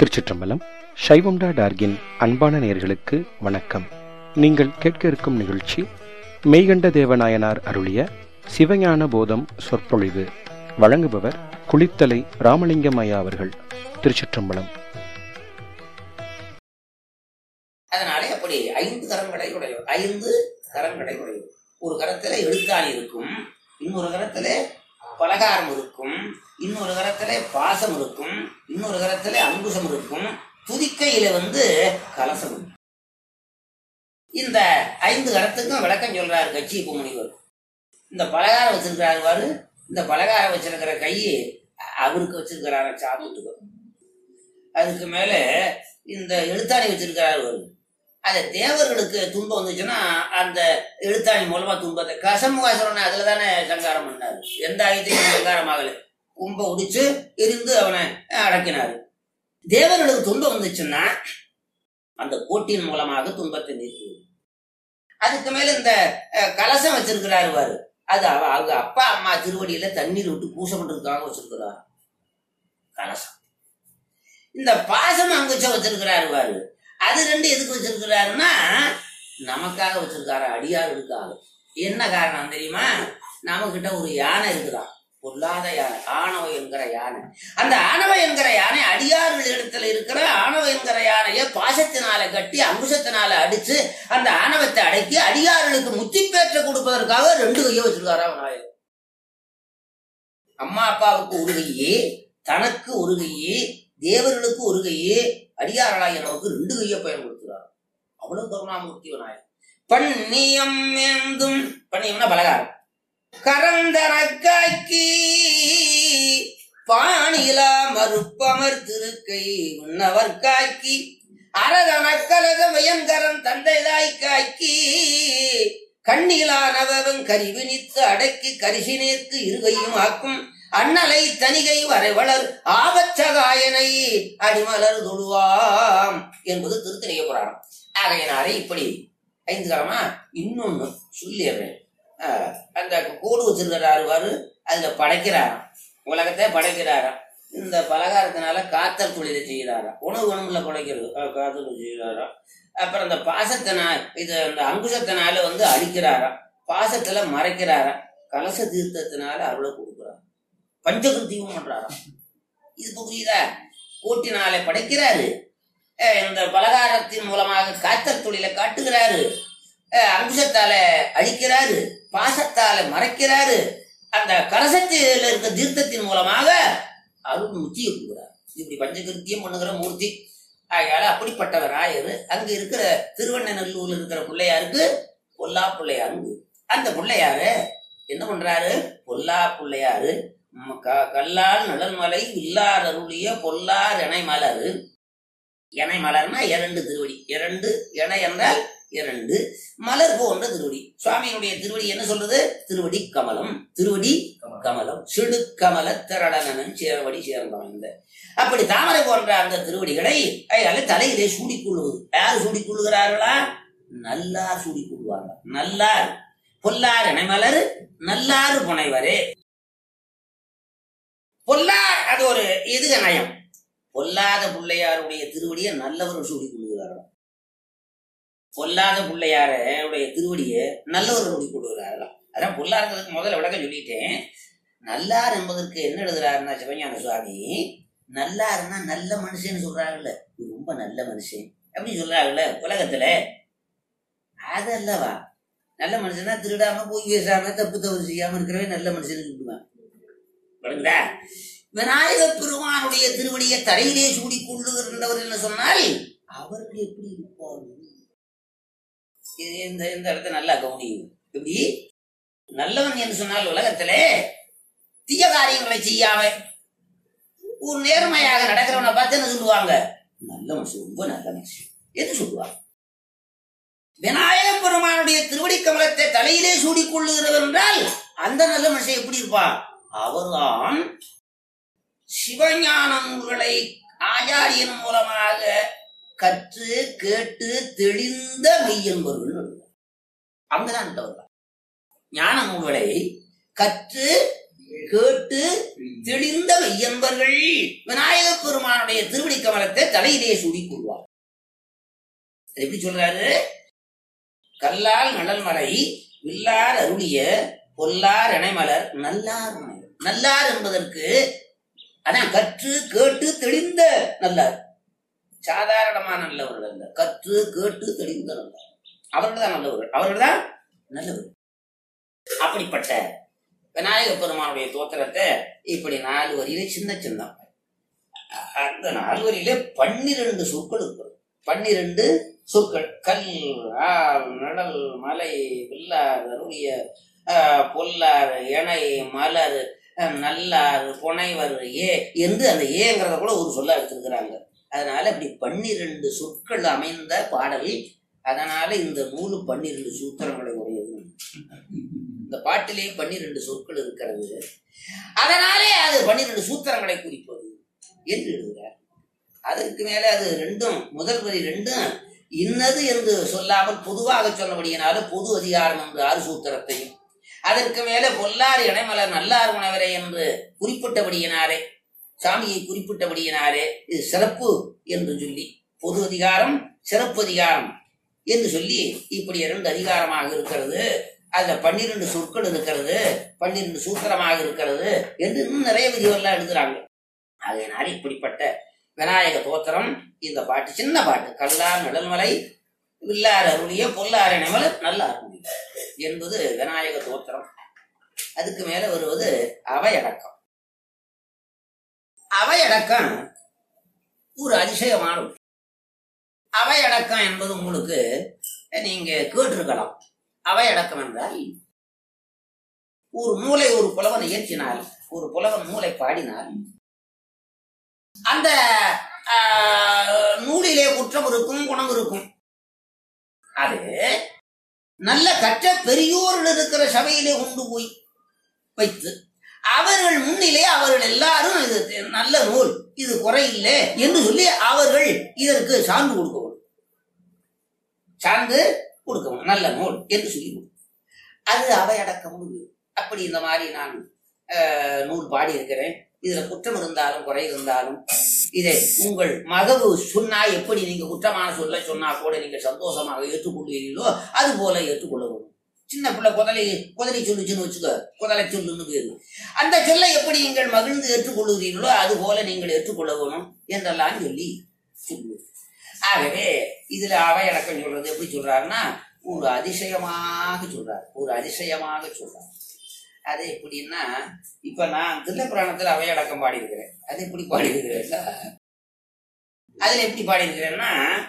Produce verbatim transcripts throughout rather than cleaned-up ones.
திருச்சிற்றம்பலம். சைவம்டா டார்கின் அன்பான நேயர்களுக்கு வணக்கம். நீங்கள் கேட்க இருக்கும் நிகழ்ச்சி மெய்கண்ட தேவநாயனார் அருளிய சிவஞான போதம் சொற்பொழிவு. வழங்குபவர் குளித்தலை ராமலிங்கம் ஐயா அவர்கள். திருச்சிற்றம்பலம். அதனாலே அப்படி ஐந்து கரங்களை உடையவர், ஐந்து கரங்களை உடையவர். ஒரு கரத்துல எழுத்தாணி இருக்கும், இன்னொரு கரத்துல பலகாரம் இருக்கும், இன்னொரு கரத்துல பாசம் இருக்கும், இன்னொரு கரத்துல அங்குசம் இருக்கும், துதிக்கையில வந்து கலசம் இருக்கும். இந்த ஐந்து கரத்துக்கும் விளக்கம் சொல்றாரு கச்சியப்ப முனிவர். இந்த பலகாரம் வச்சிருக்கிறாரு பாரு, இந்த பலகாரம் வச்சிருக்கிற கையை அவருக்கு வச்சிருக்கிறார சாப்பிட்டுக்கு. அதுக்கு மேல இந்த எழுத்தாணி வச்சிருக்கிறாரு பாரு, அந்த தேவர்களுக்கு துன்பம் வந்துச்சுன்னா அந்த எழுத்தாணி மூலமா துன்பத்தை கசமுகாசுரனை அதுல தானே சங்காரம் பண்ணாரு. எந்த ஆயுதத்தையும் சங்காரம் ஆகல, கும்ப உடிச்சு எரிந்து அவனை அடக்கினாரு. தேவர்களுக்கு துன்பம் வந்துச்சுன்னா அந்த கோட்டின் மூலமாக துன்பத்தை நீக்குது. அதுக்கு மேல இந்த கலசம் வச்சிருக்கிறாரு பாரு, அது அவங்க அப்பா அம்மா திருவடியில தண்ணீர் விட்டு பூசை பண்றதுக்காக வச்சிருக்கிறார் கலசம். இந்த பாசம் அங்குச்சம் வச்சிருக்கிறாரு பாரு, அது ரெண்டு எதுக்கு வச்சிருக்கிறாருன்னா நமக்காக வச்சிருக்காரு, அடியார்களுக்காக. என்ன காரணம் தெரியுமா? நம்ம கிட்ட ஒரு யானை இருக்குதான், பொல்லாத யானை, ஆணவ என்கிற யானை. அந்த ஆணவ என்கிற யானை அடியார்கள் இடத்துல இருக்கிற ஆணவ என்கிற யானைய பாசத்தினால கட்டி அங்குசத்தினால அடிச்சு அந்த ஆணவத்தை அடக்கி அடியார்களுக்கு முத்தி பேற்ற கொடுப்பதற்காக ரெண்டு கையை வச்சிருக்காரா விநாயகர். அம்மா அப்பாவுக்கு ஒரு கையே, தனக்கு ஒரு கையே, தேவர்களுக்கு ஒரு கையே, அடியார்களாகிய நமக்கு ரெண்டு கையை பயன்படுத்துகிறார். அவ்வளவு கருணாமூர்த்தி விநாயகர். பண்ணியம் ஏந்தும், பண்ணியம்னா பலகாரம், கரந்தனக்காக்கி பாணிலா மறுப்பமர் திருக்கை உன்னவர் காக்கி அரகனக்கலக வயன்கரன் தந்தைதாய் காக்கி கண்ணிலானவன் கரிவினித்து அடக்கி கரிசினேற்கு இருகையும் ஆக்கும் அண்ணலை தனிகை வரைவளர் ஆபச்சகாயனை அடிமலர் தொழுவாம் என்பது திருத்தணிக புராணம். ஆகையினாரே இப்படி ஐந்து காலமா இன்னொன்னு சொல்லிடுறேன். அந்த கூடு வச்சிருக்கிறாரு வாரு, அதுல படைக்கிறாராம், உலகத்தை படைக்கிறாராம். இந்த பலகாரத்தினால காத்தல் தொழிலை செய்யறாராம், உணவு உணவுல படைக்கிறது காத்தல் செய்யறாராம். அப்புறம் அந்த பாசத்தினால இது அந்த அங்குசத்தினால வந்து அழிக்கிறாராம், பாசத்துல மறைக்கிறாராம், கலச தீர்த்தத்தினால அருளை கொடுக்குறாரு, பஞ்சகிருத்தியும் பண்றாராம். இது புரியுதா? கூட்டினாலே படைக்கிறாரு, இந்த பலகாரத்தின் மூலமாக காத்தல் தொழிலை காட்டுகிறாரு, அங்குசத்தால அழிக்கிறாரு, பாசத்தால மறைக்கிறாரு, அந்த கலசத்தில இருக்க தீர்த்தத்தின் மூலமாக அருள் முத்தியை கொடுக்கிறார். இப்படி பஞ்சகிருத்தியம் பண்ணுகிற மூர்த்தி. ஆகையால அப்படிப்பட்டவர் ஆயரு. அங்க இருக்கிற திருவண்ணநல்லூர்ல இருக்கிற பிள்ளையாருக்கு பொல்லா பிள்ளையாரு. அந்த பிள்ளையாரு என்ன பண்றாரு? பொல்லா பிள்ளையாரு கல்லால் நலன்மலை இல்லார் அருளிய பொல்லார் எனை மலர். எனை மலர்னா இரண்டு திருவடி, இரண்டு எனை என்றால் இரண்டு, மலர் போன்ற திருவடி. சுவாமியினுடைய திருவடி என்ன சொல்றது? திருவடி கமலம், திருவடி கமலம், சிடு கமல திரடனன் சேரவடி சேர்ந்தவன். அப்படி தாமரை போன்ற அந்த திருவடிகளை தலையிலே சூடிக்கொள்வது. யார் சூடிக்கொள்ளுகிறார்களா? நல்லார் சூடிக்கொள்வார்கள். நல்லார் பொல்லார் எனைமலர் நல்லாறு புனைவரே. பொல்லார் அது ஒரு எதுக நயம். பொல்லாத பிள்ளையாருடைய திருவடியை நல்லவர்கள் சூடிக் கொள்கிறார்கள், பொல்லாத பிள்ளையாருடைய திருவடியை நல்லவர்கள் சூடிக் கொள்கிறார்களாம். அதான் பொல்லாததுக்கு முதல்ல விளக்கம் சொல்லிட்டேன். நல்லார் என்பதற்கு என்ன எழுதுறாருன்னா சிவஞான சுவாமி, நல்லாருன்னா நல்ல மனுஷன்னு சொல்றாங்கல்ல, ரொம்ப நல்ல மனுஷன் அப்படி சொல்றாங்கல்ல உலகத்துல. அதல்லவா நல்ல மனுஷன்னா திருடாம போய் பேசாம தப்பு தவறு செய்யாம இருக்கிறவே நல்ல மனுஷன்னு சொல்லுவாங்க. விளங்குதா? விநாயக பெருமானுடைய திருவடியை தரையிலே சூடிக் கொள்ளுகின்றவர் என்று சொன்னால் அவர்கள் எப்படி இருப்பார்கள்? இந்த இந்த இடத்த நல்லா கவனியும். எப்படி நல்லவன் என்று சொன்னால் உலகத்திலே தீய காரியங்களை செய்யாம ஒரு நேர்மையாக நடக்கிறவனை பார்த்து என்ன சொல்லுவாங்க? நல்ல மனுஷன், ரொம்ப நல்ல மனுஷன் என்று சொல்லுவாங்க. விநாயக பெருமானுடைய திருவடி கமலத்தை தலையிலே சூடிக் கொள்ளுகிறவர் என்றால் அந்த நல்ல மனுஷன் எப்படி இருப்பான்? அவர்தான் சிவஞான நூல்களை ஆச்சாரியன் மூலமாக கற்று கேட்டு தெளிந்த மெய்யன்பர்கள். அங்கதான் ஞான நூல்களை கற்று கேட்டு தெளிந்த மெய்யன்பர்கள் விநாயகப் பெருமானுடைய திருவடி கமலத்தை தலையிலே சூடிக் கொள்வார். எப்படி சொல்றாரு? கல்லால் நழல் மலை வில்லார் அருளிய பொல்லார் இணைமலர் நல்லார். நல்லார் என்பதற்கு அதான் கற்று கேட்டு தெளிந்த நல்லார். சாதாரணமா நல்லவர்கள் அல்ல, கற்று கேட்டு தெளிந்த நல்லவர். அவர்கள் தான் நல்லவர்கள், அவர்கள் தான் நல்லவர்கள். அப்படிப்பட்ட விநாயக பெருமானுடைய தோத்திரத்தை இப்படி நாலு வரியிலே சின்ன சின்ன அந்த நாலு வரியிலே பன்னிரண்டு சொற்கள் இருக்கிறது. பன்னிரண்டு சொற்கள். கல், ஆல், நடல், மலை, வில்லார், அருளிய, பொல்லார், இணை, மலர், நல்லார், புனைவர், ஏ என்று அந்த ஏங்கிறத கூட ஒரு சொல்ல எடுத்திருக்கிறாங்க. அதனால இப்படி பன்னிரண்டு சொற்கள் அமைந்த பாடல். அதனால இந்த நூலு பன்னிரண்டு சூத்திரங்களை உடையது. இந்த பாட்டிலே பன்னிரண்டு சொற்கள் இருக்கிறது. அதனாலே அது பன்னிரண்டு சூத்திரங்களை குறிப்பது என்று எழுதுகிறார். அதற்கு மேலே அது ரெண்டும் முதல் வரி ரெண்டும் இன்னது என்று சொல்லாமல் பொதுவாக சொன்னபடியினாலும் பொது அதிகாரம் என்று ஆறு சூத்திரத்தையும், அதற்கு மேலே பொல்லார் இணைமலர் நல்லார் உணவரை என்று குறிப்பிட்டபடியினாலே, சாமியை குறிப்பிட்டபடியினாலே இது சிறப்பு என்று சொல்லி பொது அதிகாரம் சிறப்பு அதிகாரம் என்று சொல்லி இப்படி இரண்டு அதிகாரமாக இருக்கிறது. அதுல பன்னிரண்டு சொற்கள் இருக்கிறது, பன்னிரண்டு சூத்திரமாக இருக்கிறது என்று இன்னும் நிறைய விதிவெல்லாம் எழுதுறாங்க. அதனால இப்படிப்பட்ட விநாயக தோத்திரம் இந்த பாட்டு சின்ன பாட்டு. கல்லார் நெடுமலை வில்லார் அருளிய பொல்லார் இணைமலர் நல்லார் என்பது விநாயக தோத்திரம். அதுக்கு மேல வருவது அவையடக்கம். அவையடக்கம் ஒரு அதிசயமான அவையடக்கம் என்பது உங்களுக்கு நீங்க கேட்டிருக்கலாம். அவையடக்கம் என்றால் ஒரு நூலை ஒரு புலவன் இயற்றினால், ஒரு புலவன் நூலை பாடினால் அந்த நூலிலே குற்றம் இருக்கும், குணம் இருக்கும். அது நல்ல கற்ற பெரியோர்கள் இருக்கிற சபையிலே கொண்டு போய் வைத்து அவர்கள் முன்னிலே அவர்கள் எல்லாரும் இது நல்ல நூல், இது குறையில்லை என்று சொல்லி அவர்கள் இதற்கு சான்று கொடுக்கவும், சான்று கொடுக்கவும், நல்ல நூல் என்று சொல்லி அது அவையடக்கம். அப்படி இந்த மாதிரி நான் நூல் பாடி இருக்கிறேன், இதுல குற்றம் இருந்தாலும் குறை இருந்தாலும் இதை உங்கள் மகவு சொன்னா எப்படி நீங்க குற்றமான சொல்ல சொன்னா கூட நீங்க சந்தோஷமாக ஏற்றுக்கொள்வீர்களோ அது போல ஏற்றுக்கொள்ள வேண்டும். சின்ன பிள்ளை குதலை குதலை சொல்லுச்சுன்னு வச்சுக்க, குதலை சொல்லுன்னு பேரு. அந்த சொல்லை எப்படி நீங்கள் மகிழ்ந்து ஏற்றுக்கொள்கிறீர்களோ அது போல நீங்கள் ஏற்றுக்கொள்ள வேணும் என்றெல்லாம் சொல்லி சொல்லுவோம். ஆகவே இதுல அவையடக்கம் சொல்றது எப்படி சொல்றாருன்னா ஒரு அதிசயமாக சொல்றாரு, ஒரு அதிசயமாக சொல்றாரு. அது எப்படின்னா, இப்ப நான் தில்லை புராணத்துல அவையடக்கம் பாடியிருக்கிறேன். அது எப்படி பாடியிருக்கிறேன்னா, அதுல எப்படி பாடியிருக்கிறேன்னா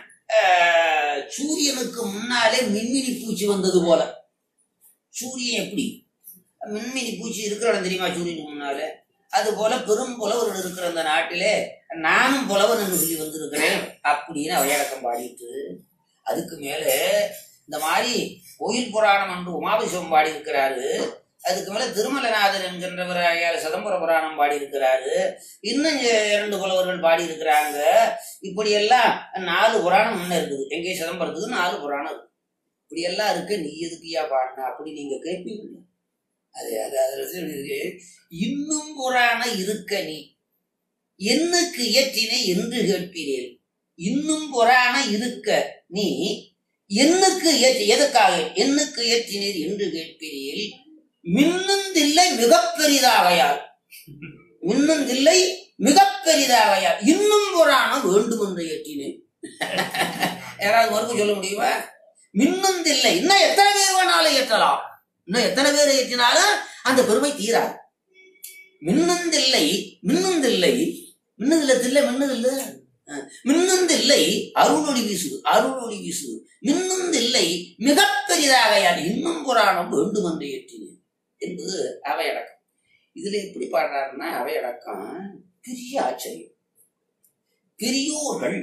சூரியனுக்கு முன்னாலே மின்மினி பூச்சி வந்தது போல. சூரியன் எப்படி மின்மினி பூச்சி இருக்கிற இடம் தெரியுமா சூரியனுக்கு முன்னாலே? அது போல பெரும் புலவர்கள் இருக்கிற அந்த நாட்டிலே நானும் புலவன் என்று சொல்லி வந்திருக்கிறேன் அப்படின்னு அவையடக்கம் பாடிட்டு, அதுக்கு மேல இந்த மாதிரி கோயில் புராணம் என்று உமாபிஷேகம் பாடி இருக்கிறாரு. அதுக்கு மேல திருமலநாதர் என்கின்றவர் சிதம்பர புராணம் பாடி இருக்கிறாரு. இன்னும் இரண்டு புலவர்கள் பாடி இருக்கிறாங்க. இப்படி எல்லாம் நாலு புராணம் முன்ன இருக்குது. எங்கே சிதம்பரத்துக்கு நாலு புராணம் இருக்கு. இப்படி எல்லாம் இருக்கு, நீ எதுக்கியா பாடினா அப்படி நீங்க கேட்பீங்க. அது அது அதுல இன்னும் புராணம் இருக்க நீ என்னுக்கு இயற்றினை என்று கேட்கிறேன். இன்னும் புராணம் இருக்க நீ என்னுக்கு இயற்றி எதுக்காக என்னுக்கு இயற்றினீர் என்று கேட்கிறீர்கள். மின்னுந்தில்லை மிக பெரிதாகையால், மின்னுந்தில்லை மிக பெரிதாகையால் இன்னும் புராணம் வேண்டும் என்று இயற்றினேன். யாராவது மறுப்பு சொல்ல முடியுமா? மின்னுந்தில்லை இன்னும் எத்தனை பேர் வேணாலும் ஏற்றலாம், இன்னும் எத்தனை பேர் ஏற்றினாலும் அந்த பெருமை தீராது. மின்னுந்தில்லை மின்னுந்தில்லை மின்னதில்லை தில்லை மின்னதில்லை மின்னுந்தில்லை அருளொளி வீசுது, அருளொளி வீசுது. மின்னுந்தில்லை மிக பெரிதாகையால் இன்னும் புராணம் வேண்டும் என்று ஏற்றினேன் என்பது அவையடக்கம். இதுல எப்படி பாடுறாருன்னா அவையடக்கம் பெரிய ஆச்சரியம். பெரியோர்கள்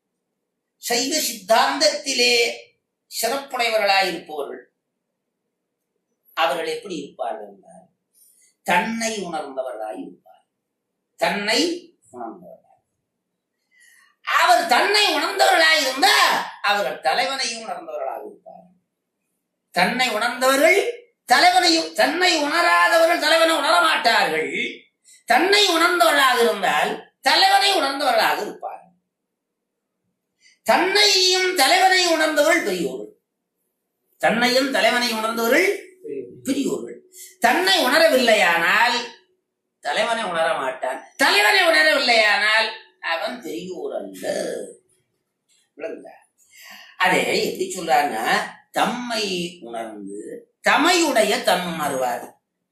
சைவ சித்தாந்தத்திலே சிறப்புடையவர்களாயிருப்பவர்கள் அவர்கள் எப்படி இருப்பார்கள் என்றால் தன்னை உணர்ந்தவர்களாய் இருப்பார். தன்னை உணர்ந்தவர்கள் அவர் தன்னை உணர்ந்தவர்களாய் இருந்தால் அவர்கள் தலைவனையும் உணர்ந்தவர்களாக இருப்பார். தன்னை உணர்ந்தவர்கள் தலைவனையும் தன்னை உணராதவர்கள் தலைவனை உணர மாட்டார்கள். தன்னை உணர்ந்தவர்களாக இருந்தால் தலைவனை உணர்ந்தவர்களாக இருப்பார்கள். தன்னையும் தலைவனை உணர்ந்தவர்கள் பெரியோர்கள். தன்னையும் தலைவனை உணர்ந்தவர்கள் பெரியோர்கள். தன்னை உணரவில்லையானால் தலைவனை உணர மாட்டான். தலைவனை உணரவில்லையானால் அவன் பெரியோர் அல்ல. அதே எப்படி சொல்றான்னா, தம்மை உணர்ந்து தமையுடைய தன் உணர்வார்.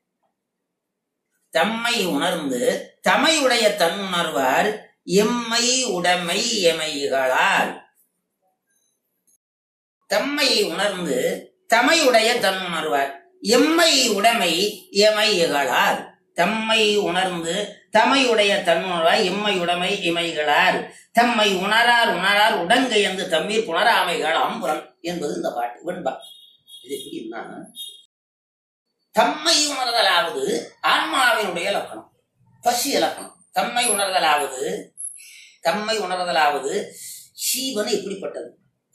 தம்மை உணர்ந்து தமையுடைய தன் உணர்வார் எம்மை உடைமை எமைகளால். தம்மை உணர்ந்து தமையுடைய தன் உணர்வார் எம்மை உடைமை எமைகளால். தம்மை உணர்ந்து தமையுடைய தன்னுணர்வார் எம்மை உடைமை இமைகளார். தம்மை உணரார் உணரார் உடங்கையந்து தம்மீர் புணராமைகள் அம்புறம் என்பது இந்த பாட்டு வெண்பா. இது எப்படின்னா, தம்மை உணர்தலாவது ஆன்மாவினுடைய இலக்கணம், பசி இலக்கணம். தம்மை உணர்தலாவது தம்மை உணர்தலாவது சிவன் எப்படிப்பட்டது,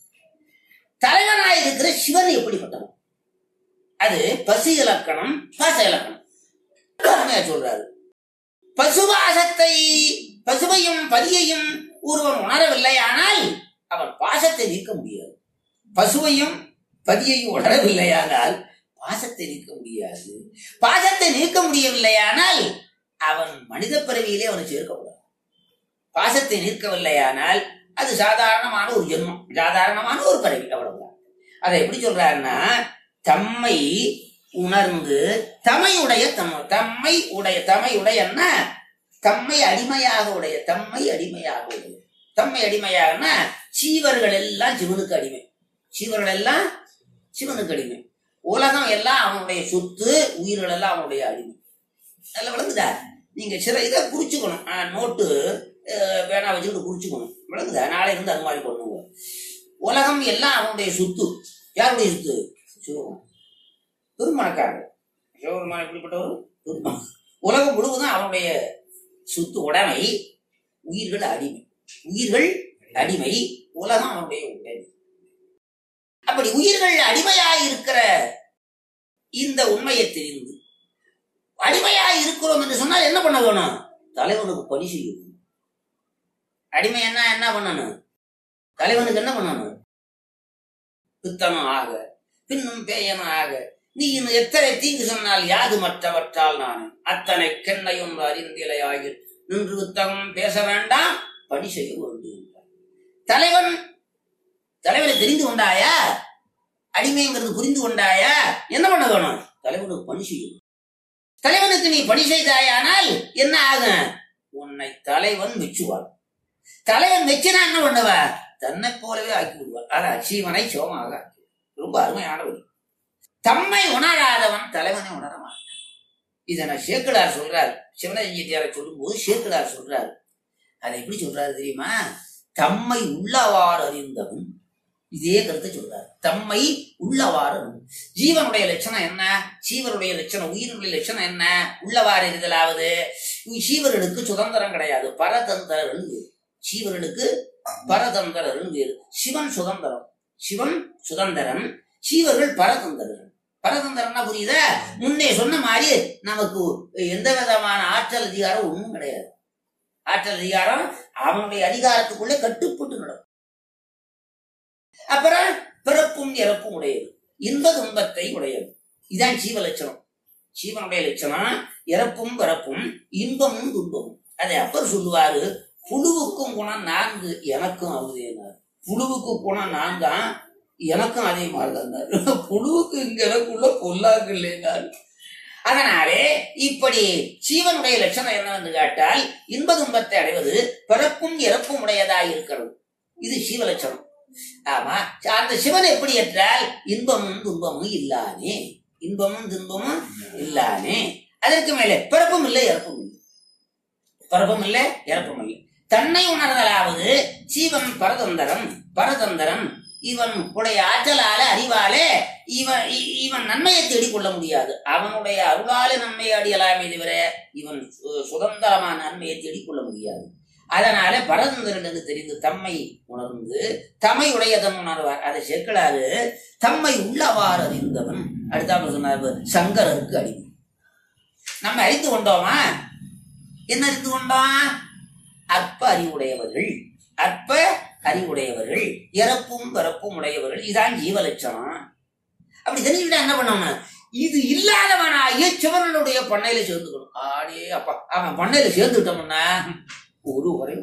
தலைவனாய் இருக்கிற சிவன் எப்படிப்பட்டது, அது பசி இலக்கணம், பாச இலக்கணம் சொல்றாரு. பசுபாசத்தை பசுவையும் பதியையும் ஒருவன் உணரவில்லை ஆனால் அவன் பாசத்தை நீக்க முடியாது. பசுவையும் பதியையும் உணரவில்லையானால் பாசத்தை நீக்க முடியாது. பாசத்தை நீக்க முடியவில்லையானால் அவன் மனித பிறவியிலே அவனை சேர்க்கப்படாது. பாசத்தை நீக்கவில்லையானால் அது சாதாரணமான ஒரு ஜென்மம், சாதாரணமான ஒரு பிறவி, அவ்வளவுதான். அதை எப்படி சொல்றாருன்னா, தம்மை உணர்ந்து தமையுடைய தம் தம்மை உடைய தமையுடையன்னா தம்மை அடிமையாக உடைய தம்மை அடிமையாக உடைய தம்மை அடிமையாகனா சீவர்கள் எல்லாம் சிவனுக்கு அடிமை. சீவர்கள் எல்லாம் சிவனுக்கு அடிமை. உலகம் எல்லாம் அவனுடைய சொத்து, உயிர்கள் எல்லாம் அவனுடைய அடிமை. நல்ல விளங்குதா? நீங்க சில இதை குறிச்சுக்கணும். நோட்டு வேணா வச்சுக்கிட்டு குறிச்சுக்கணும். விளங்குதா? நாளை இருந்து அது மாதிரி பண்ணுங்க. உலகம் எல்லாம் அவனுடைய சொத்து. யாருடைய சொத்து? சிவன். பெருமணக்காரர் சிவபெருமான் எப்படிப்பட்டவர்? பெருமான். உலகம் முழுவதும் அவனுடைய சொத்து, உடைமை. உயிர்கள் அடிமை. உயிர்கள் அடிமை, உலகம் அவனுடைய உடைமை. அப்படி உயிர்கள் அடிமையாய் இருக்கிற இந்த உண்மையை தெரிந்து அடிமையாய் இருக்கிறோம் என்று சொன்னால் என்ன பண்ண வேணும்? தலைவனுக்கு பணி செய்யணும். அடிமை என்ன என்ன பண்ணணும்? தலைவனுக்கு என்ன பண்ணணும்? பித்தனம் ஆக பின்னும் பேயனும் ஆக நீ இன்னும் எத்தனை தீங்கு சொன்னால் யாது மற்றவற்றால் நான் அத்தனை கெண்ணையும் அறிந்திலை ஆகி நின்று புத்தகம் பேச வேண்டாம், பணி செய்ய வேண்டும். தலைவன் தலைவனை தெரிந்து கொண்டாயா? அடிமைங்கிறது புரிந்து கொண்டாயா? என்ன பண்ண வேணும்? தலைவனுக்கு பணி செய்யும். தலைவனுக்கு நீ பணி செய்தாயானால் என்ன ஆகும்? உன்னை தலைவன் மெச்சுவார். தலைவன் மெச்சினா என்ன பண்ணுவா? தன்னை போலவே ஆக்கி விடுவார். அதான் சீவனை சோமாக ஆக்கி. ரொம்ப அருமையானவர். தம்மை உணராதவன் தலைவனை உணர மாட்டான். இதனை சேக்கிழார் சொல்றார். சிவனஞ்சியாரை சொல்லும் போது சேக்கிழார் சொல்றார். அதை எப்படி சொல்றாரு தெரியுமா? தம்மை உள்ளவாறு அறிந்தவன். இதே கருத்தை சொல்றாரு. தம்மை உள்ளவாறு. ஜீவனுடைய லட்சணம் என்ன? சீவனுடைய லட்சணம், உயிரினுடைய லட்சணம் என்ன? உள்ளவாறு இருதலாவது. சீவர்களுக்கு சுதந்திரம் கிடையாது, பரதந்திரன் வேறு. சீவர்களுக்கு பரதந்திரன் வேறு. சிவன் சுதந்திரம். சிவன் சுதந்திரன், சீவர்கள் பரதந்திரன். பரதந்திரம்னா புரியுதா? முன்னே சொன்ன மாதிரி நமக்கு எந்த விதமான ஆற்றல் அதிகாரம் ஒண்ணும் கிடையாது. ஆற்றல் அதிகாரம் அவனுடைய அதிகாரத்துக்குள்ளே கட்டுப்பட்டு நடக்கும். அப்புறம் பிறப்பும் இறப்பும் உடையது, இன்ப துன்பத்தை உடையது. இதான் ஜீவ லட்சணம். ஜீவனுடைய லட்சணம் இறப்பும் பிறப்பும் இன்பமும் துன்பமும். அதை அப்பர் சொல்லுவாரு, புழுவுக்கும் குணம் நான்கு எனக்கும் அவதேனார். புழுவுக்கு குணம் நான் தான், எனக்கும் அதே மாதிரிதான். புழுவுக்கு இங்க எனக்குள்ள பொல்லாக்கு இல்லைனார். அதனாலே இப்படி சீவனுடைய லட்சணம் என்னவென்று கேட்டால் இன்ப துன்பத்தை அடைவது, பிறப்பும் இறப்பும் உடையதாய் இருக்கிறது. இது சீவ லட்சணம். ஆமா, அந்த சிவன் எப்படி என்றால் இன்பமும் துன்பமும் இல்லானே. இன்பமும் துன்பமும் இல்லானே. அதற்கு மேலே பிறப்பும் இல்லை இறப்பும் இல்லை. பிறப்பும் இல்லை இறப்பும் இல்லை. தன்னை உணர்தலாவது சீவன் பரதந்திரம். பரதந்திரம் இவன் உடைய ஆற்றலால அறிவாலே இவன் இவன் நன்மையை தேடிக்கொள்ள முடியாது. அவனுடைய அருளாலே நன்மையை அடியலாமே தவிர இவன் சுதந்திரமான நன்மையை தேடிக்கொள்ள முடியாது. அதனால பரதந்திரன் என்று தெரிந்து தம்மை உணர்ந்து தம்மை உடையதன் உணர்வார். அதை சேர்க்கலாறு தம்மை உள்ளவாறு அறிந்தவன். அடுத்தாப்புல சொன்னார் சங்கரருக்கு அடிமை. நம்ம அறிந்து கொண்டோமா? என்ன அறிந்து கொண்டோம்? அற்ப அறிவுடையவர்கள், அற்ப அறிவுடையவர்கள், இறப்பும் பிறப்பும் உடையவர்கள். இதான் ஜீவலட்சணம். அப்படி தெரிஞ்சுக்கிட்டா என்ன பண்ணணும்? இது இல்லாதவனாகிய சிவனுடைய பண்ணையில சேர்ந்துக்கணும். ஆடே அப்பா, அவன் பண்ணையில சேர்ந்துட்டோம்னா ஒரு உரை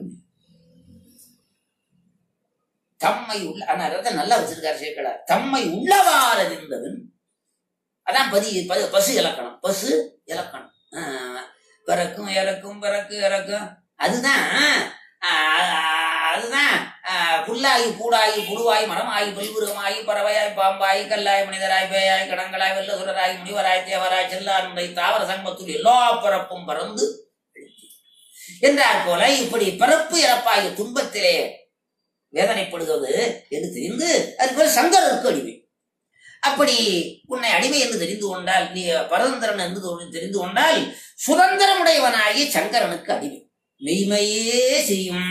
தம்மை உள்ள அதான் நல்லா வச்சிருக்காரு சேர்க்கடா. தம்மை உள்ளவாறு அறிந்தவன். அதான் பதி பசு இலக்கணம். பசு இலக்கணம் பிறக்கும் இறக்கும் பிறக்கு இறக்கும். அதுதான் அதுதான் புல்லாகி பூடாகி புழுவாய் மரமாகி பல்புருகமாகி பறவையாய் பாம்பாய் கல்லாய் மனிதராய் பேயாய் கடங்களாய் வெள்ள சுடராய் முனிவராய் தேவராய் செல்லாருடைய தாவர சங்கத்துள் எல்லா பிறப்பும் பறந்து என்றார் போல இப்படி பிறப்பு இறப்பாகிய துன்பத்திலே வேதனைப்படுகிறது என்று தெரிந்து அது போல சங்கரருக்கு அடிமை. அப்படி உன்னை அடிமை என்று தெரிந்து கொண்டால், நீ பரதந்திரன் என்று தெரிந்து கொண்டால் சுதந்திரமுடையவனாகி சங்கரனுக்கு அடிமை. மெய்மையே செய்யும்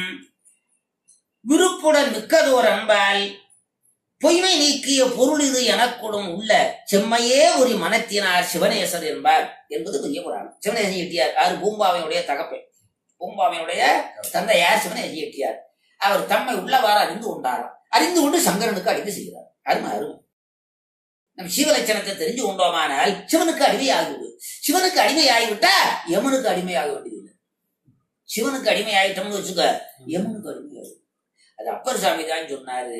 விருப்புடன் மிக்கதோர் அன்பால் பொய்மை நீக்கிய பொருள் இது எனக்குடன் உள்ள செம்மையே ஒரு மனத்தினார் சிவனேசர் என்பார் என்பது பெரிய புராணம். சிவனேசன் எட்டியார் யாரு? பூம்பாவையுடைய தகப்பை. பூம்பாவையுடைய தந்தை யார்? சிவனேசன் எட்டியார். அவர் தம்மை உள்ளவாறு அறிந்து கொண்டாராம். அறிந்து கொண்டு சங்கரனுக்கு அடிமை செய்கிறார். அருமை அருமை. நம் சிவலட்சணத்தை தெரிஞ்சு கொண்டோமானால் சிவனுக்கு அடிமை ஆகிவிடு. சிவனுக்கு அடிமை ஆகிவிட்டா யமனுக்கு அடிமையாக வேண்டியதில்லை. சிவனுக்கு அடிமை ஆகிட்டோம்னு வச்சுக்க, யமனுக்கு அடிமை ஆகும். அது அப்பர் சாமி தான் சொன்னாரு,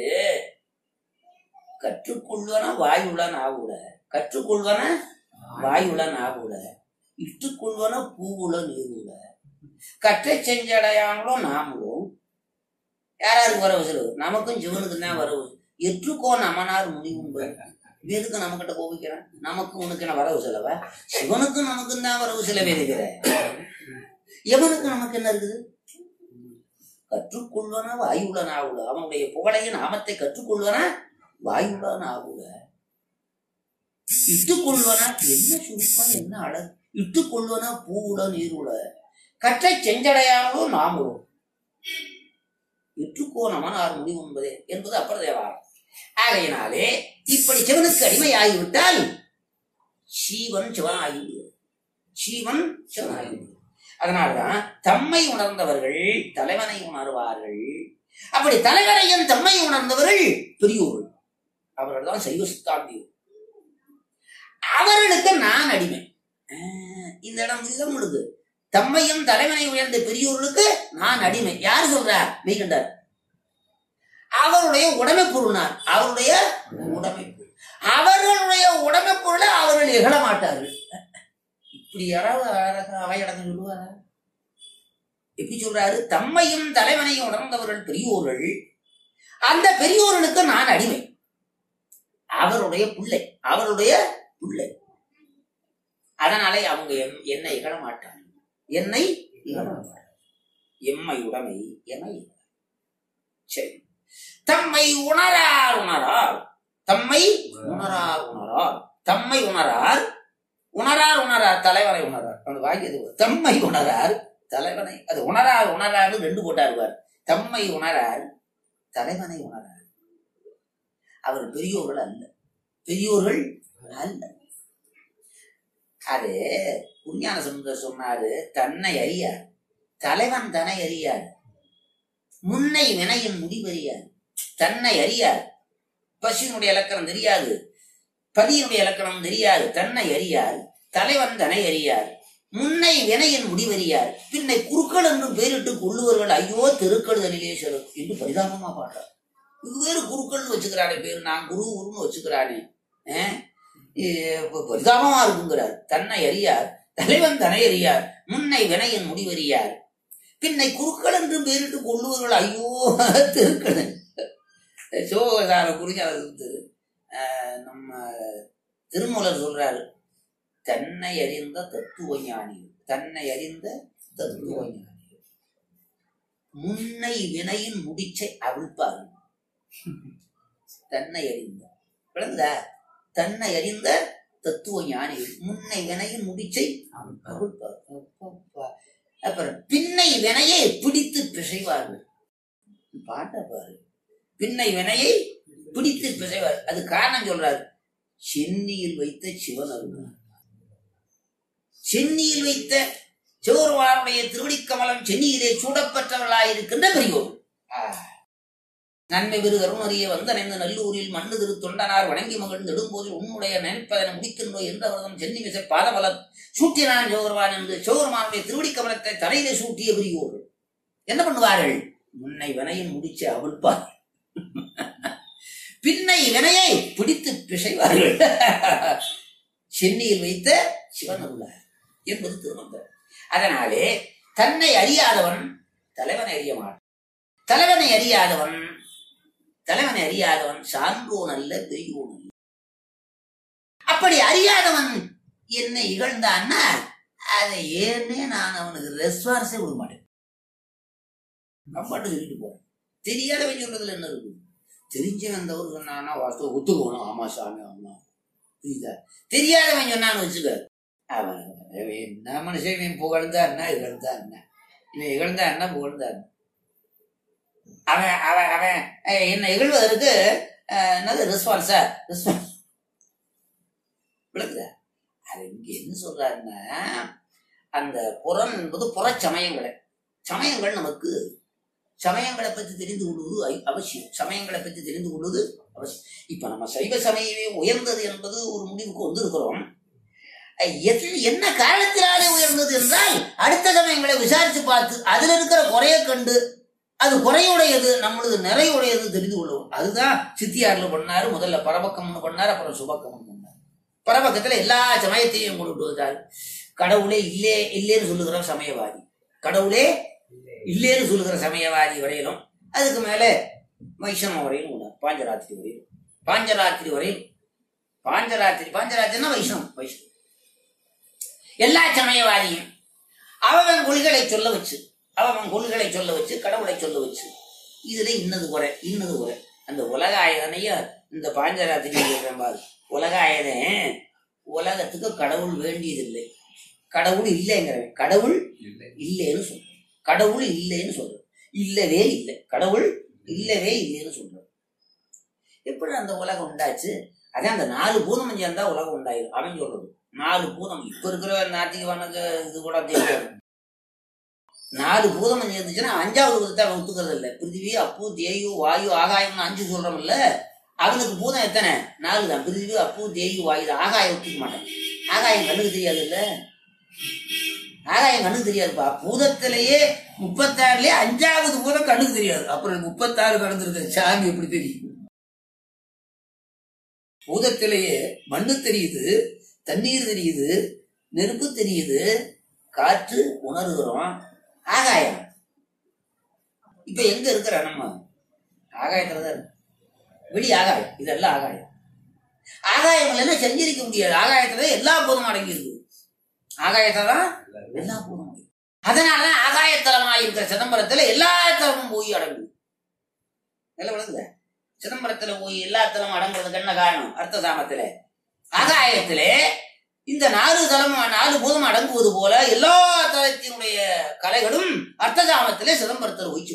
கற்றுக்கொள்வன வாயுளன் ஆகுல, கற்றுக்கொள்வன வாயுளன் ஆகுல, இட்டுக்கொள்வன பூவுல நீருல, கற்றை செஞ்சடையாங்களோ நாமளும். யாராருக்கு வரவு செலவு? நமக்கும் சிவனுக்கு தான் வரவு. எற்றுக்கோ நமனார் முடிவு. எதுக்கு நம்ம கிட்ட கோபிக்கிறேன்? நமக்கு உனக்கு என்ன வரவு செலவா? சிவனுக்கும் நமக்கும் தான் வரவு செலவே இருக்கிற. எவனுக்கு நமக்கு என்ன இருக்குது? கற்றுக்கொள்வன வாயுளன் ஆகுல, அவனுடைய புகழையும் நாமத்தை கற்றுக்கொள்வன வாயுளன் ஆகுல, இட்டுக்கொள்வன என்ன சுருக்கம் என்ன அழகு, இட்டுக்கொள்வன பூவுல நீருல, கற்றை செஞ்சடையாமலோ நாமளோ, இட்டுக்கோ நமனார் முடிவு என்பதே என்பது அப்பர் தேவாரம். ஆகையினாலே இப்படி சிவனுக்கு அடிமை ஆகிவிட்டால் சீவன் சிவன் ஆகிவிடுவது. சீவன் சிவன் ஆகிவிடுவது. அதனால்தான் தம்மை உணர்ந்தவர்கள் தலைவனை உணர்வார்கள். அப்படி தலைவனையும் தம்மை உணர்ந்தவர்கள் பெரியோர்கள். அவர்கள் தான் சைவ சித்தாந்தியோர். அவர்களுக்கு நான் அடிமை. இந்த இடம் இதுதான் முழுது. தம்மையும் தலைவனை உயர்ந்த பெரியோர்களுக்கு நான் அடிமை. யார் சொல்றார்? மெய்கண்டார். அவருடைய உடைமை பொருள்னார். அவருடைய உடைமை பொருள். அவர்களுடைய உடைமை பொருளை அவர்கள் எகழ மாட்டார்கள். இப்படி யாராவது அவையடக்கம் சொல்லுவாரா? எப்படி சொல்றாரு? தம்மையும் தலைவனையும் உணர்ந்தவர்கள் பெரியோர்கள். அந்த பெரியோர்களுக்கு நான் அடிமை. அவருடைய பிள்ளை, அவருடைய பிள்ளை. அதனாலே அவங்க என்னை இகழ மாட்டாங்க. என்னை இகழ மாட்டாங்க. எம்மை உடைமை எம்மை. சரி. தம்மை உணரார் உணரார் தம்மை உணரார் உணரார் தம்மை உணரார் உணரார் உணரார் தலைவனை உணரார். அந்த வாக்கியது தம்மை உணரார் தலைவனை, அது உணரார் உணரார் ரெண்டு போட்டாருவார். தம்மை உணரார் தலைவனை உணரார். அவர் பெரியோர்கள் அல்ல, பெரியோர்கள் அல்ல. அது புண்ணியான சமுதர் சொன்னாரு, தன்னை அறியார் தலைவன் தன்னை அறியார், முன்னை வினையின் முடிவறியார். தன்னை அறியார். பசியினுடைய இலக்கணம் தெரியாது, பதியினுடைய இலக்கணம் தெரியாது. தன்னை அறியார் தலைவன் தன்னை அறியார், முன்னை வினையின் முடிவறியார், பின்னை குருக்கள் என்றும் பெயரிட்டு கொள்ளுவர்கள் ஐயோ திருக்கழுதலிலே செல்லும் என்று பரிதாபமா பாடுறார். இது வேறு குருக்கள்னு வச்சுக்கிறானே பேரு, நான் குரு குருன்னு வச்சுக்கிறானே, பரிதாபமா இருக்குங்கிறார். தன்னை அறியார் தலைவன் தன்னை அறியார், முன்னை வினையின் முடிவறியார், பின்னை குருக்கள் என்றும் பேரிட்டு கொள்ளுவர்கள் ஐயோ திருக்கழுதல். சிவகார குறிஞ்சாலத்து நம்ம திருமூலர் சொல்றாரு, தன்னை அறிந்த தத்துவ ஞானி, தன்னை அறிந்த தத்துவ ஞானி முன்னை வினையின் முடிச்சை அவிழ்ப்பார். தன்னை அறிந்த விளங்குதா? தன்னை அறிந்த தத்துவ ஞானிகள் முன்னை வினையின் முடிச்சை அவிழ்ப்பார். அப்புறம் பின்னை வினையை பிடித்து பிசைவார்கள். பாட்ட பாரு, பின்னை வினையை பிடித்து பிசைவார். அது காரணம் சொல்றாரு, சென்னியில் வைத்த சிவன் அருள். சென்னியில் வைத்த சிவருமானுடைய திருவடி கமலம் சென்னியிலே சூடப்பட்டவர்களாயிருக்கின்ற பெரியோர். நன்மை பெரு கருணறிய வந்தனைந்து நல்லூரில் மண்ணு திரு தொண்டனார் வணங்கி மகிழ்ந்து நெடும்போது உன்னுடைய நினைப்பதனை முடிக்கின்றோம் என்ற விரதம் சென்னி மிசை பாதபலம் சூட்டினான் சிவருமான் என்று சிவருமானுடைய திருவடி கமலத்தை தலையிலே சூட்டிய பெரியோர்கள் என்ன பண்ணுவார்கள்? முன்னை வினையும் முடிச்சு அவிழ்ப்பார், பின்னை வினையை பிடித்து பிசைவார்கள். சென்னியில் வைத்த சிவன் அருளார் என்பது திருமந்திரம். அதனாலே தன்னை அறியாதவன் தலைவனை அறிய மாட்டான். தலைவனை அறியாதவன் தலைவனை அறியாதவன் சான்றோன் அல்ல, பெரியோன் அல்ல. அப்படி அறியாதவன் என்னை இகழ்ந்தான்னா அதை ஏன்னே நான் அவனுக்கு ரெஸ்பான்ஸே விட மாட்டேன். அப்பாட்டு சொல்லிட்டு போறேன். தெரியாதவன் சொல்றதுல என்ன இருக்கு? தெரிஞ்சவன் தவறு சொன்னான்னா வாஸ்தவ ஒத்துக்கணும். ஆமா சாமி, ஆமா. புரியுதா? தெரியாதவன் சொன்னான்னு வச்சுக்க, அவன் என்ன மனுஷன், இவன் புகழ்ந்தா என்ன, இகழ்ந்தா என்ன, இவன் இகழ்ந்தா என்ன, புகழ்ந்தா என்ன, அவன் அவன் அவன் என்ன இகழ்வதற்கு என்னது ரெஸ்பான்ஸா? ரெஸ்பான்ஸ் விளக்குதா? அது இங்க என்ன சொல்றாருன்னா, அந்த புறம் என்பது புற சமயங்களை சமயங்கள் நமக்கு சமயங்களை பற்றி தெரிந்து கொள்வது அவசியம். சமயங்களை பற்றி தெரிந்து கொள்வது அவசியம். இப்ப நம்ம சைவ சமயமே உயர்ந்தது என்பது ஒரு முடிவுக்கு வந்திருக்கிறோம். என்ன காரணத்தினாலே உயர்ந்தது என்றால், அடுத்த சமயங்களை விசாரிச்சு பார்த்து அதுல இருக்கிற குறைய கண்டு அது குறையுடையது நம்மளது நிறையுடையது தெரிந்து கொள்ளுவோம். அதுதான் சித்தியார்ல பண்ணாரு. முதல்ல பரபக்கம்னு பண்ணாரு, அப்புறம் சுபக்கம்னு பண்ணாரு. பரபக்கத்துல எல்லா சமயத்தையும் கொண்டு வந்தாரு. கடவுளே இல்லே இல்லேன்னு சொல்லுகிற சமயவாதி, கடவுளே இல்லேன்னு சொல்லுகிற சமயவாதி வரையிலும், அதுக்கு மேல வைஷ்ணவ வரையிலும் உண்டாரு. பாஞ்சராத்திரி வரையிலும் பாஞ்சராத்திரி வரையிலும் பாஞ்சராத்திரி பாஞ்சராத்திரினா வைஷ்ணவம். வைஷ்ணவம் எல்லா சமயவாதியும் அவன் கொள்கைகளை சொல்ல வச்சு அவன் கொள்கைகளை சொல்ல வச்சு கடவுளை சொல்ல வச்சு இதுல இன்னது குறை இன்னது குறை. அந்த உலக ஆயுதனையும் இந்த பாஞ்சராத்திரி பாரு. உலக ஆயுதன் உலகத்துக்கு கடவுள் வேண்டியதில்லை, கடவுள் இல்லைங்கிறவன் கடவுள் இல்லைன்னு சொல்ற, கடவுள் இல்லைன்னு சொல்ற, இல்லவே இல்லை, கடவுள் இல்லவே இல்லைன்னு சொல்ற. எப்படி அந்த உலகம் உண்டாச்சு? அதான் அந்த நாலு பூதம் சேர்ந்தா உலகம் உண்டாயிரும். அவன் சொல்றது நாலு பூதம். இப்ப இருக்கிற நாத்திகவானுக்கு இது கூட தெரியாது. நாலு பூதம் இருந்துச்சுன்னா அஞ்சாவது பூதத்தை அவன் ஒத்துக்கிறது இல்லை. பிருத்திவி, அப்பு, தேயு, வாயு, ஆகாயம்னு அஞ்சு சொல்றோம்ல, அவனுக்கு பூதம் எத்தனை? நாலு தான். பிருத்திவி, அப்பு, தேயு, வாயு தான். ஆகாயம் ஒத்துக்க மாட்டான். ஆகாயம் கண்ணுக்கு தெரியாது இல்ல, ஆகாயம் கண்ணுக்கு தெரியாதுப்பா. பூதத்திலேயே முப்பத்தாறுலயே அஞ்சாவது பூதம் கண்ணுக்கு தெரியாது. அப்புறம் முப்பத்தாறு கடந்துருக்கு சாமி எப்படி தெரியும்? பூதத்திலேயே மண்ணு தெரியுது, தண்ணீர் தெரியுது, நெருப்பு தெரியுது, காற்று உணர்கிறோம், ஆகாயம். இப்ப எங்க இருக்கிற நம்ம? ஆகாயத்துலதான் வெளி ஆகாயம். இதெல்லாம் ஆகாயம். ஆகாயம் இல்லைன்னா செஞ்சிருக்க முடியாது. ஆகாயத்துல எல்லா பூதமும் அடங்கி இருக்கு. ஆகாயத்தை தான் எல்லா பூதமும் அடங்கி. அதனால ஆகாயத்தலமா இருக்கிற சிதம்பரத்துல எல்லா தலமும் போய் அடங்கு. எல்லாம் விளங்குத? சிதம்பரத்துல போய் எல்லா தலமும் அடங்குறதுக்கு என்ன காரணம்? அர்த்த சாமத்துல ஆகாயத்திலே இந்த நாலு தலமும் நாலு பூதம் அடங்குவது போல எல்லா தலத்தினுடைய கலைகளும் அர்த்த சாமத்திலே சிதம்பரத்தில் ஒய்ச்சு.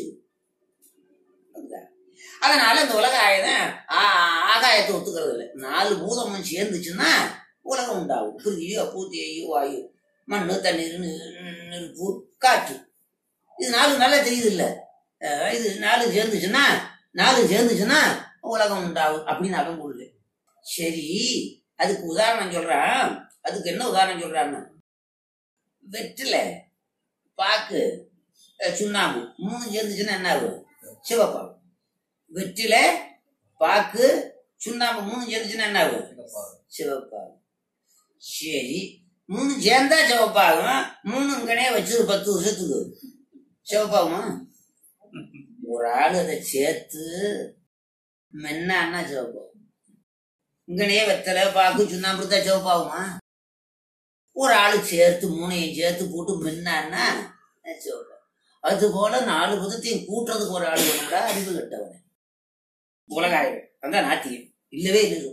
அதனால இந்த உலக ஆயுதம் ஆகாயத்தை ஒத்துக்கிறது இல்லை. நாலு பூதமும் சேர்ந்துச்சுன்னா உலகம் உண்டாகும். பிருத்திவி, அப்பு, தேயு, வாயு, மண்ணு, தண்ணீர், நெருப்பு, காற்று. இது நாலு நல்லா தெரியுது இல்ல? இது நாலு சேர்ந்துச்சுன்னா நாலு சேர்ந்துச்சுன்னா உலகம் உண்டாகும் அப்படின்னு அவன் கொள்ளு. சரி, அதுக்கு உதாரணம் சொல்றான். அதுக்கு என்ன உதாரணம் சொல்றான்னு, வெற்றில, பாக்கு, சுண்ணாம்பு மூணு சேர்ந்துச்சுன்னா என்ன ஆகும்? சிவப்பாகும். வெற்றில, பாக்கு, சுண்ணாம்பு மூணு சேர்ந்துச்சுன்னா என்ன ஆகும்? சிவப்பாகும். சரி, மூணு சேர்ந்தா சிவப்பாகும். மூணு இங்கனே வச்சு பத்து வருஷத்துக்கு சிவப்பாகுமா? ஒரு ஆளு அதை சேர்த்து மென்னா சிவப்பாகும். இங்கனே வெத்தலை, பாக்கு, சுண்ணாம்பு தான் சிவப்பாகுமா? ஒரு ஆளு சேர்த்து மூணையும் சேர்த்து போட்டு மென்னா சிவப்பாகும். அது போல நாலு புதத்தையும் கூட்டுறதுக்கு ஒரு ஆளு வேணும்டா, அறிவு கட்டவன உலகாயம். அதான் நாத்தியம் இல்லவே இல்லை.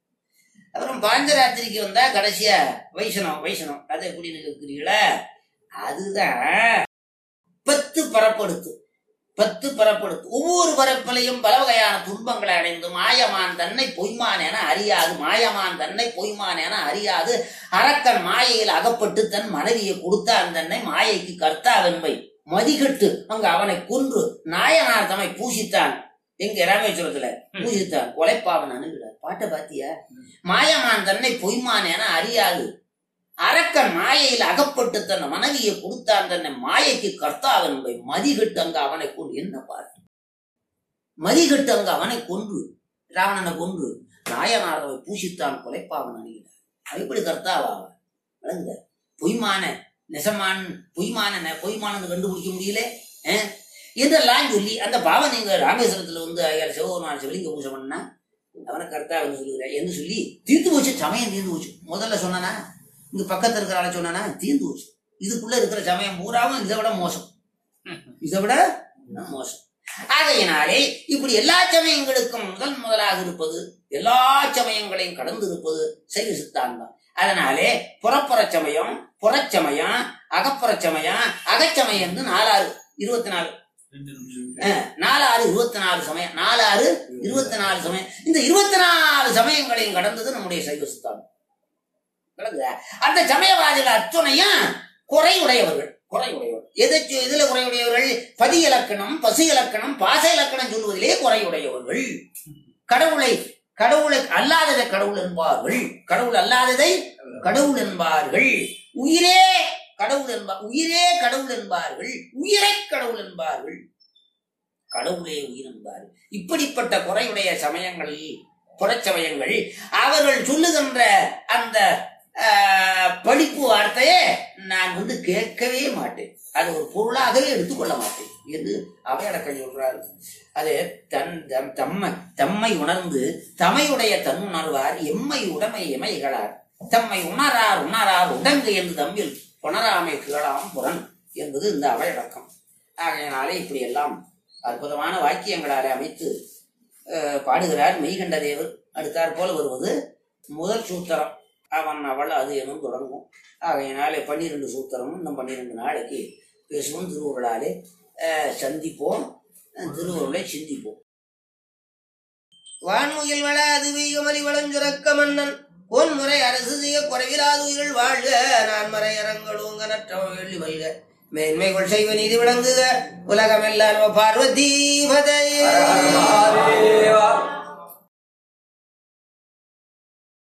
அப்புறம் பாஞ்சராத்திரிக்கு வந்தா கடைசியா வைஷ்ணவம். வைஷ்ணவம் அது எப்படின்னு கேட்கிறீங்களா? அதுதான் பத்து பரப்படுத்து. பத்து பரப்படுத்து. ஒவ்வொரு பரப்பிலையும் பல வகையான துன்பங்களை அடைந்து மாயமான் தன்னை பொய்மான் என அறியாது. மாயமான் தன்னை பொய்மான் என அறியாது. அரக்கன் மாயையில் அகப்பட்டு தன் மனைவியை கொடுத்தான் தன்னை மாயைக்கு கர்த்தாவென்பை மதிகட்டு அங்கு அவனை கொன்று நாயனார் தம்மை பூசித்தான். எங்க ராமேஸ்வரத்துல பூசித்தான். கொலைப்பாவன் அணுகிறார். பாட்டை பாத்தியா? மாயமான் தன்னை பொய்மான் என அறியாது. அரக்கன் மாயையில் அகப்பட்டு தன் மனைவியை கொடுத்தான் தன்னை மாயைக்கு கர்த்தாவென்பை மதிகட்டு அங்க அவனை கொன்று. என்ன பாட்டு! மதிகட்டு அங்க அவனை கொன்று, ராவணனை கொன்று நாயனாரவை பூசித்தான். கொலைப்பாவன் அணுகிறார். எப்படி கர்த்தாவாக விளங்குத? பொய்மான நெசமான் பொய்மான பொய்மானு கண்டுபிடிக்க முடியல என்றெல்லாம் சொல்லி அந்த பாவன் நீங்க ராமேஸ்வரத்துல வந்து ஐயா சிவபெருமான் சிவலிங்க பூஜை பண்ணா அவனை கர்த்தா வந்து சொல்லுகிற என்று சொல்லி தீர்த்து போச்சு. சமயம் தீர்ந்து போச்சு. முதல்ல சொன்னா இங்க பக்கத்துல இருக்கிற ஆளை சொன்னா தீர்ந்து போச்சு. இதுக்குள்ள இருக்கிற சமயம் பூராவும் இதை விட மோசம், இதை விட மோசம். ஆகையினாலே இப்படி எல்லா சமயங்களுக்கும் முதல் முதலாக இருப்பது, எல்லா சமயங்களையும் கடந்து இருப்பது சைவ சித்தாந்தம். அதனாலே புறப்புற சமயம், புறச்சமயம், அகப்புற சமயம், அகச்சமயம் நாலாறு இருபத்தி நாலு நாலாறு இருபத்தி நாலு சமயம், நாலாறு இருபத்தி நாலு சமயம். இந்த இருபத்தி நாலு சமயங்களையும் கடந்தது நம்முடைய சைவ சித்தாந்தம். அந்த சமயவாதிகள் அத்துணையும் குறையுடையவர்கள். குறையுடையவர்கள் எதை இதுல குறையுடையவர்கள்? பதி இலக்கணம், பசு இலக்கணம், பாச இலக்கணம் சொல்வதிலே குறையுடையவர்கள். கடவுளை கடவுளை அல்லாததை கடவுள் என்பார்கள். கடவுள் அல்லாததை கடவுள் என்பார்கள். உயிரே கடவுள் என்பார். உயிரே கடவுள் என்பார்கள். உயிரை கடவுள் என்பார்கள். கடவுளே உயிர் என்பார்கள். இப்படிப்பட்ட குறையுடைய சமயங்களில் புறச்சமயங்கள் அவர்கள் சொல்லுகின்ற அந்த படிப்பு வார்த்தையே நான் வந்து கேட்கவே மாட்டேன். அது ஒரு பொருளாகவே எடுத்துக்கொள்ள மாட்டேன் என்று அவையடக்கம் சொல்றாரு. அது தன் தம்மை தம்மை உணர்ந்து தமையுடைய தன் உணர்வார் எம்மை உடைமை எமைகளார் தம்மை உணரார் உணரார் உடங்கு என்று தம்மில் புனராமை கீழாம் புறன் என்பது இந்த அவையடக்கம். ஆகையினாலே இப்படி எல்லாம் அற்புதமான வாக்கியங்களாலே அமைத்து பாடுகிறார் மெய்கண்ட தேவர். அடுத்தாற் போல வருவது முதல் சூத்திரம். அவன் அவள் அது எனும் தொடங்கும். ஆகையினாலே பன்னிரண்டு சூத்திரமும் இன்னும் பன்னிரண்டு நாளைக்கு பேசுவோம். திருவுருளாலே சந்திப்போம், திருவுருளை சிந்திப்போம். வான்முகில் வள அது வீகமலி வளஞ்சுரக்க மன்னன் பொன்முறை அரசு செய்ய குறைவிலாதுயிர்கள் வாழ்க. நான் மறையரங்களூங்க நற்றவ வெள்ளி வல்க. மேன்மைகள் செய்வ நீதி விளங்குக. உலகமெல்லாம் பார்வதி பதையே.